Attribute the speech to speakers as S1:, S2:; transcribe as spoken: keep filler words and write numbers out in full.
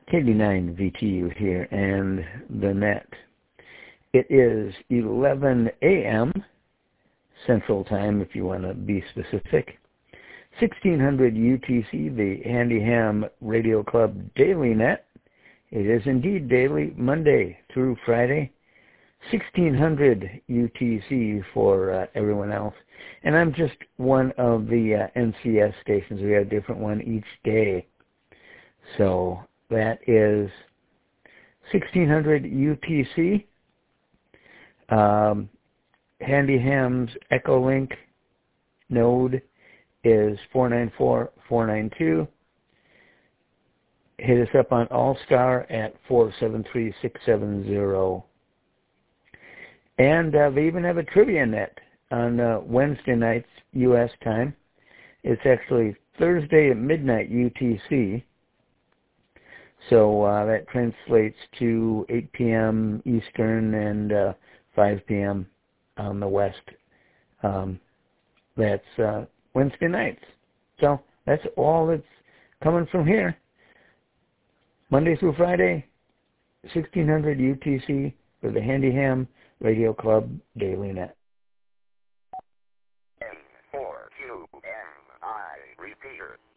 S1: K D nine V T U here and the net. It is eleven a.m. Central Time, if you want to be specific. sixteen hundred U T C, the Handy Ham Radio Club Daily Net. It is indeed daily, Monday through Friday. sixteen hundred U T C for uh, everyone else. And I'm just one of the uh, N C S stations. We have a different one each day. So that is sixteen hundred U T C. Um, Handy Ham's Echolink node is four nine four four nine two. Hit us up on Allstar at four seven three six seven zero. And uh, they even have a trivia net on uh, Wednesday nights U S time. It's actually Thursday at midnight U T C. So uh, that translates to eight p.m. Eastern and uh, five p.m. on the West. Um, that's uh, Wednesday nights. So that's all that's coming from here. Monday through Friday, sixteen hundred U T C for the Handy Ham Radio Club Daily Net.
S2: N four Q M I repeater.